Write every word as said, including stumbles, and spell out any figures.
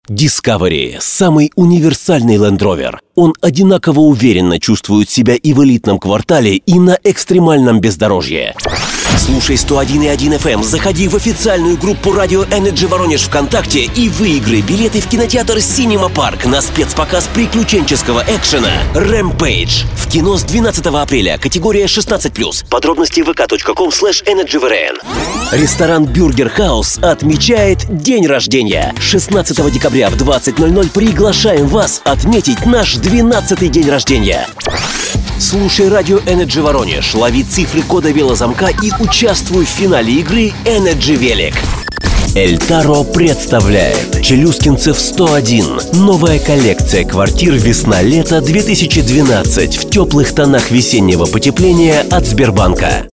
Discovery – самый универсальный Land Rover. Он одинаково уверенно чувствует себя и в элитном квартале, и на экстремальном бездорожье. Слушай сто один и один эф эм, заходи в официальную группу радио Energy Воронеж ВКонтакте и выиграй билеты в кинотеатр Cinema Park на спецпоказ приключенческого экшена Rampage. В кино с двенадцатого апреля, категория шестнадцать плюс. Подробности вэ ка точка ком слэш энерджи ви эр эн. Ресторан Burger House отмечает день рождения. шестнадцатого декабря в двадцать ноль ноль приглашаем вас отметить наш двенадцатый день рождения. Слушай радио Energy Воронеж, лови цифры кода велозамка и участвуй в финале игры Energy Велик. Эльтаро представляет Челюскинцев сто один. Новая коллекция квартир весна-лето две тысячи двенадцать в теплых тонах весеннего потепления от Сбербанка.